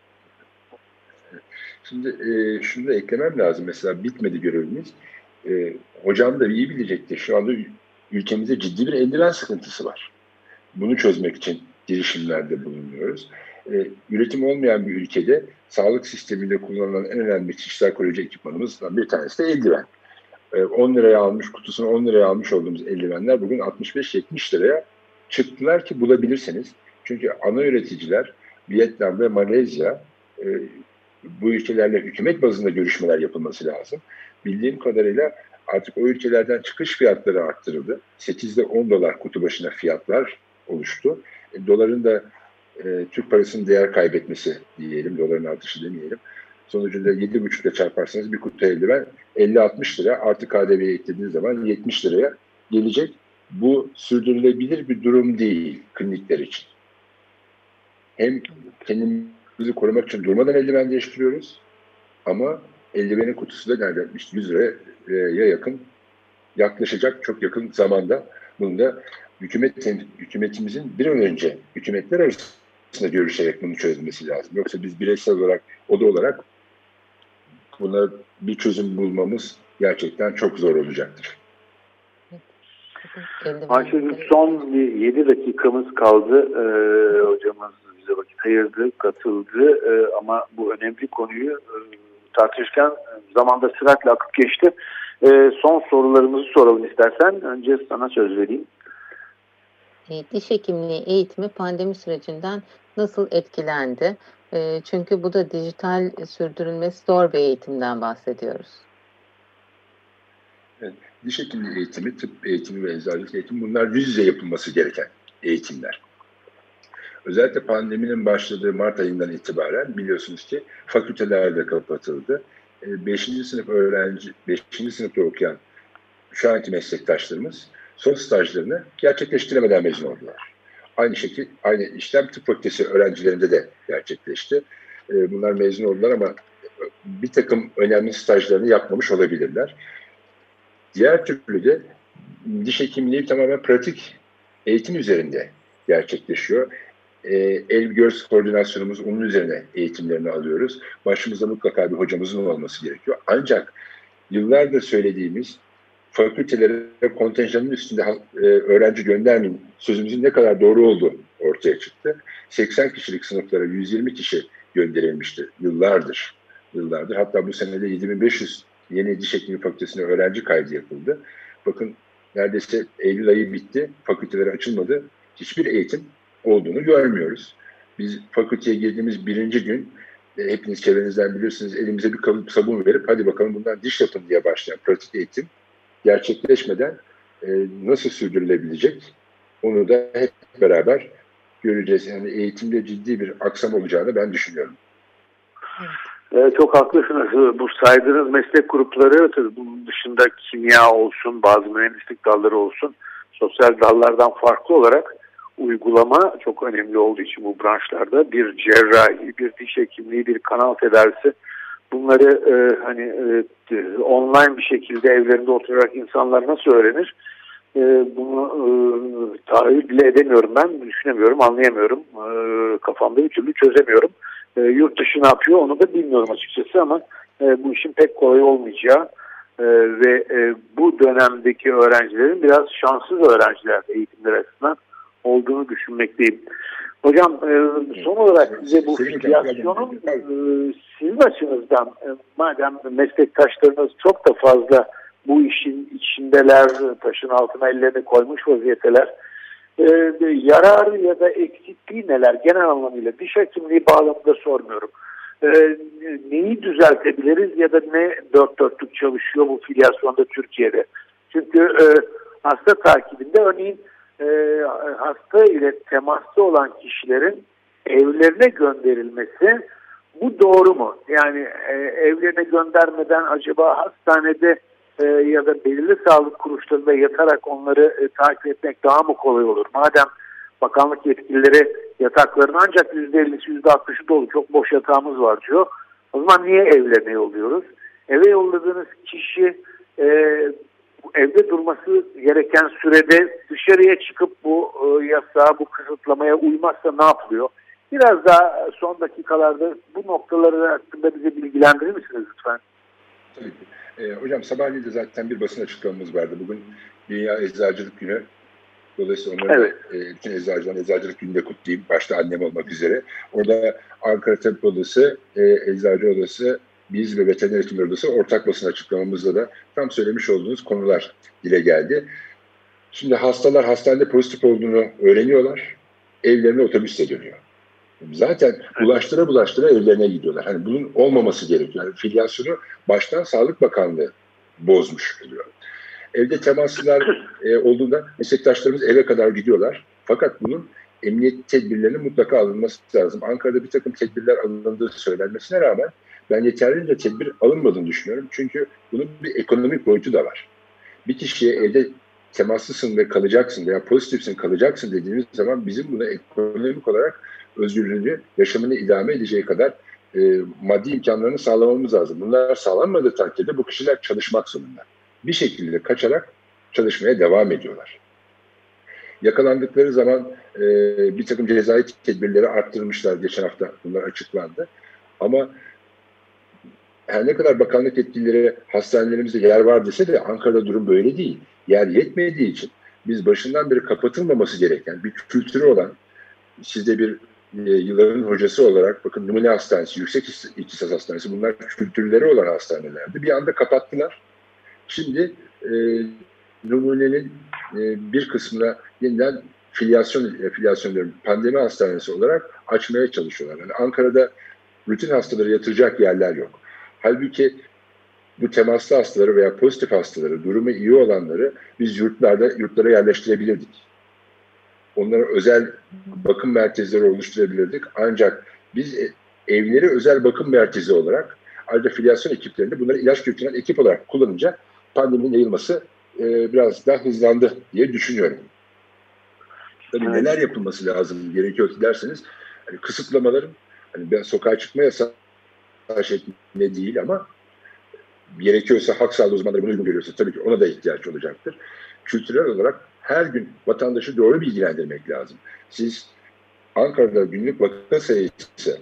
Şimdi şunu da eklemem lazım. Mesela bitmedi görevimiz. Hocam da iyi bilecektir. Şu anda ülkemizde ciddi bir eldiven sıkıntısı var. Bunu çözmek için girişimlerde bulunuyoruz. Üretim olmayan bir ülkede sağlık sisteminde kullanılan en önemli kişisel koruyucu ekipmanımızdan bir tanesi de eldiven. 10 liraya almış, kutusunu 10 liraya almış olduğumuz eldivenler bugün 65-70 liraya çıktılar ki bulabilirsiniz. Çünkü ana üreticiler Vietnam ve Malezya, bu ülkelerle hükümet bazında görüşmeler yapılması lazım. Bildiğim kadarıyla artık o ülkelerden çıkış fiyatları arttırıldı. 8'de 10 dolar kutu başına fiyatlar oluştu. Doların da Türk parasının değer kaybetmesi diyelim, doların artışı demeyelim. Sonucunda 7,5 ile çarparsanız bir kutu eldiven 50-60 lira, artı KDV'ye eklediğiniz zaman 70 liraya gelecek. Bu sürdürülebilir bir durum değil klinikler için. Hem kendimizi korumak için durmadan eldiven değiştiriyoruz ama eldivenin kutusu da nereden 100 liraya yakın yaklaşacak çok yakın zamanda. Bunu da hükümetimizin bir an önce hükümetler arasında görüşerek bunu çözmesi lazım. Yoksa biz bireysel olarak, oda olarak buna bir çözüm bulmamız gerçekten çok zor olacaktır. Ayşegül, son 7 dakikamız kaldı. Hocamız bize vakit ayırdı, katıldı ama bu önemli konuyu tartışırken zamanda süratle akıp geçti. Son sorularımızı soralım istersen. Önce sana söz vereyim. Diş hekimliği eğitimi pandemi sürecinden nasıl etkilendi? Çünkü bu da dijital sürdürülmesi zor bir eğitimden bahsediyoruz. Evet, diş hekimliği eğitimi, tıp eğitimi ve eczacılık eğitimi, bunlar yüz yüze yapılması gereken eğitimler. Özellikle pandeminin başladığı Mart ayından itibaren biliyorsunuz ki fakülteler de kapatıldı. 5. sınıfta okuyan şu anki meslektaşlarımız son stajlarını gerçekleştiremeden mezun oldular. Aynı işlem tıp fakültesi öğrencilerinde de gerçekleşti. Bunlar mezun oldular ama bir takım önemli stajlarını yapmamış olabilirler. Diğer türlü de diş hekimliği tamamen pratik eğitim üzerinde gerçekleşiyor. El-göz koordinasyonumuz, onun üzerine eğitimlerini alıyoruz. Başımızda mutlaka bir hocamızın olması gerekiyor. Ancak yıllardır söylediğimiz fakültelere kontenjanın üstünde öğrenci göndermeyin sözümüzün ne kadar doğru olduğu ortaya çıktı. 80 kişilik sınıflara 120 kişi gönderilmişti yıllardır. Hatta bu senede 7500 yeni diş hekimliği fakültesine öğrenci kaydı yapıldı. Bakın neredeyse Eylül ayı bitti, fakülteler açılmadı. Hiçbir eğitim olduğunu görmüyoruz. Biz fakülteye girdiğimiz birinci gün hepiniz çevrenizden bilirsiniz, elimize bir kalıp sabun verip hadi bakalım bundan diş yapın diye başlayan pratik eğitim gerçekleşmeden nasıl sürdürülebilecek onu da hep beraber göreceğiz. Yani eğitimde ciddi bir aksam olacağını ben düşünüyorum. Çok haklısınız. Bu saydığınız meslek grupları, bunun dışında kimya olsun, bazı mühendislik dalları olsun, sosyal dallardan farklı olarak uygulama çok önemli olduğu için bu branşlarda bir cerrahi, bir diş hekimliği, bir kanal tedavisi, bunları online bir şekilde evlerinde oturarak insanlar nasıl öğrenir? Bunu tahayyül bile edemiyorum ben, düşünemiyorum, anlayamıyorum. Kafamda bir türlü çözemiyorum. Yurt dışı ne yapıyor onu da bilmiyorum açıkçası ama bu işin pek kolay olmayacağı ve bu dönemdeki öğrencilerin biraz şanssız öğrenciler eğitimler açısından olduğunu düşünmekteyim. Hocam son olarak size bu filiyasyonun sizin açınızdan madem meslektaşlarınız çok da fazla bu işin içindeler, taşın altına ellerini koymuş vaziyetteler, yararı ya da eksikliği neler genel anlamıyla diş hekimliği bağlamında sormuyorum. Neyi düzeltebiliriz ya da ne dört dörtlük çalışıyor bu filyasyonda Türkiye'de? Çünkü hasta takibinde örneğin hasta ile temaslı olan kişilerin evlerine gönderilmesi, bu doğru mu? Yani evlerine göndermeden acaba hastanede ya da belirli sağlık kuruluşlarında yatarak onları takip etmek daha mı kolay olur? Madem bakanlık yetkilileri yatakların ancak %50'si %60'ı dolu, çok boş yatağımız var diyor. O zaman niye evlerine yolluyoruz? Eve yolladığınız kişi evde durması gereken sürede dışarıya çıkıp bu yasağa, bu kısıtlamaya uymazsa ne yapılıyor? Biraz daha son dakikalarda bu noktaları hakkında bize bilgilendirir misiniz lütfen? Tabii ki. Hocam sabahleyin de zaten bir basın açıklamamız vardı. Bugün Dünya Eczacılık Günü. Dolayısıyla onları bütün eczacıların Eczacılık Günü'nde kutlayayım. Başta annem olmak üzere. Orada Ankara Tabip Odası, Eczacı Odası, biz ve Veteriner Hekimler Odası ortak basın açıklamamızda da tam söylemiş olduğunuz konular dile geldi. Şimdi hastalar hastanede pozitif olduğunu öğreniyorlar. Evlerine otobüsle dönüyor. Zaten bulaştıra evlerine gidiyorlar. Hani bunun olmaması gerekiyor. Yani filyasyonu baştan Sağlık Bakanlığı bozmuş oluyor. Evde temaslar olduğunda meslektaşlarımız eve kadar gidiyorlar. Fakat bunun emniyet tedbirlerinin mutlaka alınması lazım. Ankara'da bir takım tedbirler alındığı söylenmesine rağmen ben yeterince tedbir alınmadığını düşünüyorum. Çünkü bunun bir ekonomik boyutu da var. Bir kişiye evde temaslısın ve kalacaksın veya pozitifsin kalacaksın dediğimiz zaman bizim buna ekonomik olarak özgürlüğünü, yaşamını idame edeceği kadar maddi imkanlarını sağlamamız lazım. Bunlar sağlanmadığı takdirde bu kişiler çalışmak zorunda. Bir şekilde kaçarak çalışmaya devam ediyorlar. Yakalandıkları zaman bir takım cezai tedbirleri arttırmışlar. Geçen hafta bunlar açıklandı. Ama her ne kadar bakanlık yetkilileri hastanelerimizde yer var dese de Ankara'da durum böyle değil. Yer yetmediği için biz başından beri kapatılmaması gereken bir kültürü olan, siz de bir yılların hocası olarak bakın numune hastanesi, yüksek ihtisas hastanesi, bunlar kültürleri olan hastanelerdi. Bir anda kapattılar. Şimdi numunenin bir kısmına yeniden filyasyon diyorum, pandemi hastanesi olarak açmaya çalışıyorlar. Yani Ankara'da rutin hastaları yatıracak yerler yok. Halbuki bu temaslı hastaları veya pozitif hastaları, durumu iyi olanları biz yurtlara yerleştirebilirdik. Onlara özel bakım merkezleri oluşturabilirdik. Ancak biz evleri özel bakım merkezi olarak, ayrıca filyasyon ekiplerinde bunları ilaç götüren ekip olarak kullanınca pandeminin yayılması biraz daha hızlandı diye düşünüyorum. Tabii neler yapılması lazım gerekiyor derseniz, hani kısıtlamaların, hani ben sokağa çıkma yasağı şeklinde değil ama gerekiyorsa halk sağlığı uzmanları bunu uygun görüyorsa tabii ki ona da ihtiyaç olacaktır. Kültürel olarak her gün vatandaşı doğru bilgilendirmek lazım. Siz Ankara'da günlük vaka sayısı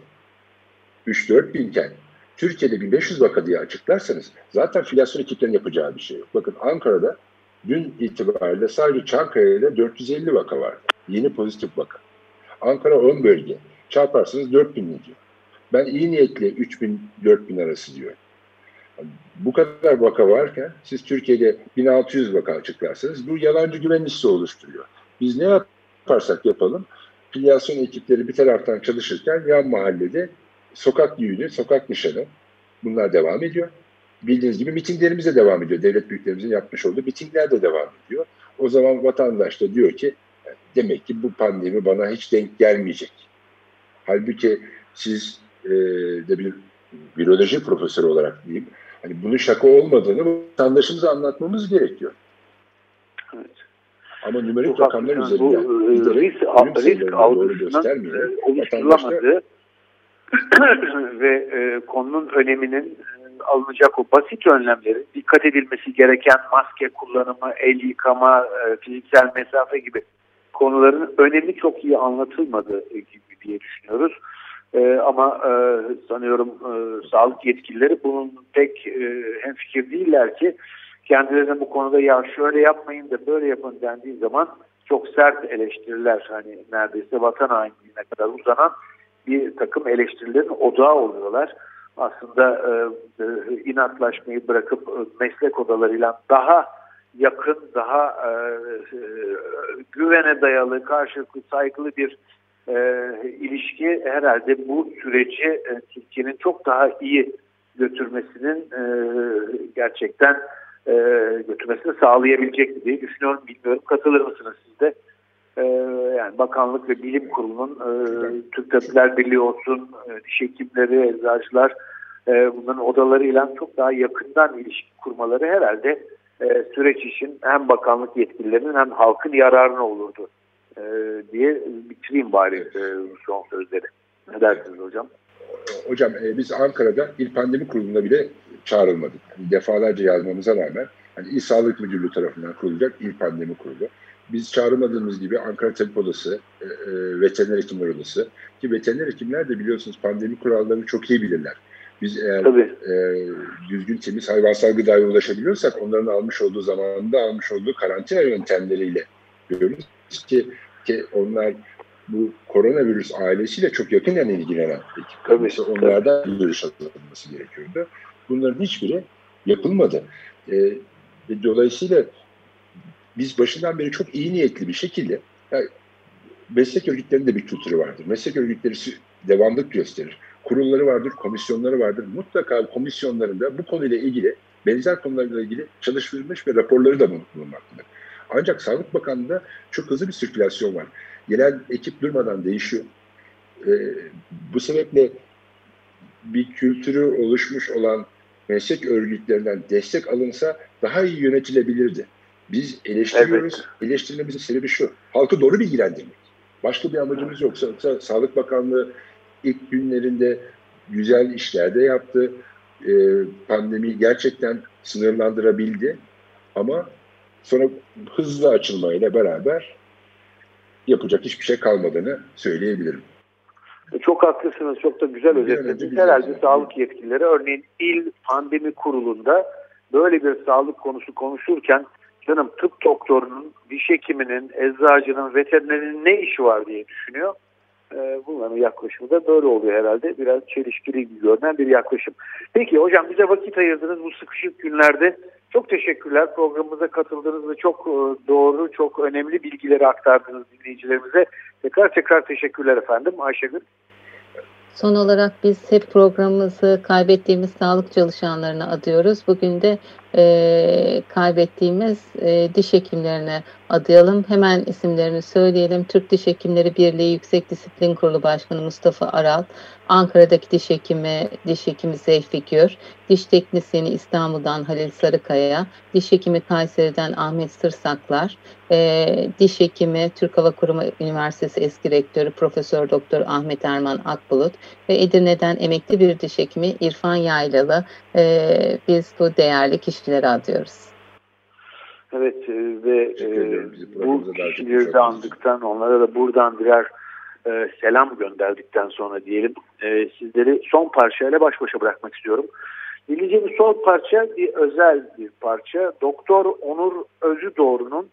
3-4 binken Türkiye'de 1500 vaka diye açıklarsanız zaten filyasyon ekiplerinin yapacağı bir şey yok. Bakın Ankara'da dün itibariyle sadece Çankaya'da 450 vaka var. Yeni pozitif vaka. Ankara 10 bölge. Çarparsanız 4000 diyor. Ben iyi niyetle 3000-4000 arası diyorum. Bu kadar vaka varken siz Türkiye'de 1600 vaka açıklarsanız bu yalancı güven hissi oluşturuyor. Biz ne yaparsak yapalım, filyasyon ekipleri bir taraftan çalışırken yan mahallede sokak düğünü, sokak nişanı bunlar devam ediyor. Bildiğiniz gibi mitinglerimiz de devam ediyor. Devlet büyüklerimizin yapmış olduğu mitingler de devam ediyor. O zaman vatandaş da diyor ki demek ki bu pandemi bana hiç denk gelmeyecek. Halbuki siz de bir viroloji profesörü olarak diyeyim, hani bunun şaka olmadığını vatandaşımıza anlatmamız gerekiyor. Evet. Ama nümerik rakamlar üzerinden risk algısının oluşturulamadığı ve konunun öneminin alınacak o basit önlemlerin, dikkat edilmesi gereken maske kullanımı, el yıkama, fiziksel mesafe gibi konuların önemi çok iyi anlatılmadı gibi diye düşünüyoruz. Ama sanıyorum sağlık yetkilileri bunun pek hemfikir değiller ki kendilerine bu konuda ya şöyle yapmayın da böyle yapın dendiği zaman çok sert eleştiriler, hani neredeyse vatan hainliğine kadar uzanan bir takım eleştirilerin odağı oluyorlar. Aslında inatlaşmayı bırakıp meslek odalarıyla daha yakın, daha güvene dayalı, karşılıklı saygılı bir ilişki herhalde bu süreci Türkiye'nin çok daha iyi götürmesinin gerçekten götürmesini sağlayabilecektir diye düşünüyorum. Bilmiyorum, katılır mısınız siz de? Yani Bakanlık ve Bilim Kurulu'nun Türk Tabipler Birliği olsun, diş hekimleri, eczacılar bunların odalarıyla çok daha yakından ilişki kurmaları herhalde süreç için hem bakanlık yetkililerinin hem halkın yararına olurdu diye bitireyim bari son sözleri. Ne dersiniz hocam? Hocam biz Ankara'da İl Pandemi Kurulu'na bile çağrılmadık. Yani defalarca yazmamıza rağmen hani İl Sağlık Müdürlüğü tarafından kurulacak İl Pandemi Kurulu. Biz çağrılmadığımız gibi Ankara Tabip Odası, Veteriner Hekimler Odası, ki veteriner hekimler de biliyorsunuz pandemi kurallarını çok iyi bilirler. Biz eğer düzgün temiz hayvansal gıdaya ulaşabiliyorsak onların almış olduğu zamanında almış olduğu karantina yöntemleriyle görüyoruz ki onlar bu koronavirüs ailesiyle çok yakından ilgilenen ekip. Onlardan virüs atılması gerekiyordu. Bunların hiçbiri yapılmadı. Dolayısıyla biz başından beri çok iyi niyetli bir şekilde, yani meslek örgütlerinde bir kültürü vardır. Meslek örgütleri devamlılık gösterir. Kurulları vardır, komisyonları vardır. Mutlaka komisyonlarında bu konuyla ilgili, benzer konularla ilgili çalışılmış ve raporları da bulunmaktadır. Ancak Sağlık Bakanlığı'nda çok hızlı bir sirkülasyon var. Genel ekip durmadan değişiyor. Bu sebeple bir kültürü oluşmuş olan meslek örgütlerinden destek alınsa daha iyi yönetilebilirdi. Biz eleştiriyoruz. Evet. Eleştirmemizin sebebi şu: halkı doğru bilgilendirmek. Başka bir amacımız yoksa Sağlık Bakanlığı ilk günlerinde güzel işler de yaptı. Pandemiyi gerçekten sınırlandırabildi. Ama sonra hızlı açılmayla beraber yapacak hiçbir şey kalmadığını söyleyebilirim. Çok haklısınız. Çok da güzel özetlediniz. Herhalde sağlık yetkilileri örneğin İl Pandemi Kurulu'nda böyle bir sağlık konusu konuşurken canım tıp doktorunun, diş hekiminin, eczacının, veterinerinin ne işi var diye düşünüyor. Bunların yaklaşımı da böyle oluyor herhalde. Biraz çelişkili görünen bir yaklaşım. Peki hocam bize vakit ayırdınız bu sıkışık günlerde. Çok teşekkürler. Programımıza katıldınız ve çok doğru, çok önemli bilgileri aktardınız dinleyicilerimize. Tekrar teşekkürler efendim. Ayşegül. Son olarak biz hep programımızı kaybettiğimiz sağlık çalışanlarına adıyoruz. Bugün de kaybettiğimiz diş hekimlerine adayalım. Hemen isimlerini söyleyelim. Türk Diş Hekimleri Birliği Yüksek Disiplin Kurulu Başkanı Mustafa Aral, Ankara'daki diş hekimi Zeyfi Gür, diş teknisyeni İstanbul'dan Halil Sarıkaya, diş hekimi Kayseri'den Ahmet Sırsaklar, diş hekimi Türk Hava Kurumu Üniversitesi eski rektörü Profesör Doktor Ahmet Erman Akbulut ve Edirne'den emekli bir diş hekimi İrfan Yaylalı. Biz bu değerli kişileri adıyoruz. Evet ve bu kişileri de andıktan, onlara da buradan birer selam gönderdikten sonra diyelim sizleri son parçayla baş başa bırakmak istiyorum. Dinleyeceğimiz son parça bir özel bir parça. Doktor Onur Özüdoğru'nun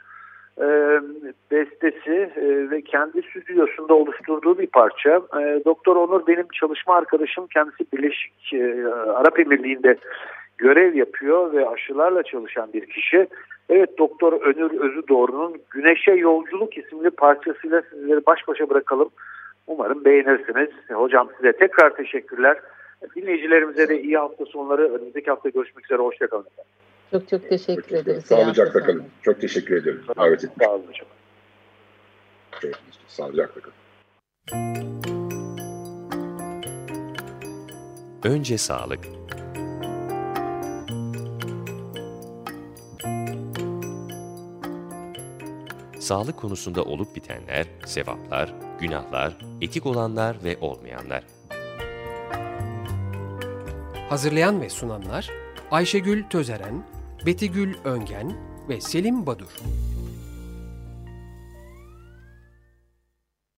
bestesi ve kendi stüdyosunda oluşturduğu bir parça. Doktor Onur benim çalışma arkadaşım. Kendisi Birleşik Arap Emirliği'nde görev yapıyor ve aşılarla çalışan bir kişi. Evet, Doktor Onur Özüdoğru'nun Güneşe Yolculuk isimli parçasıyla sizleri baş başa bırakalım. Umarım beğenirsiniz. Hocam size tekrar teşekkürler. Dinleyicilerimize de iyi hafta sonları. Önümüzdeki hafta görüşmek üzere. Hoşçakalın. Çok teşekkür ederiz. Sağlıcakla kalın. Çok teşekkür ederim. Evet. Sağ olun hocam. Sağlıcakla kalın. Önce sağlık. Sağlık konusunda olup bitenler, sevaplar, günahlar, etik olanlar ve olmayanlar. Hazırlayan ve sunanlar Ayşegül Tözeren, Betigül Öngen ve Selim Badur.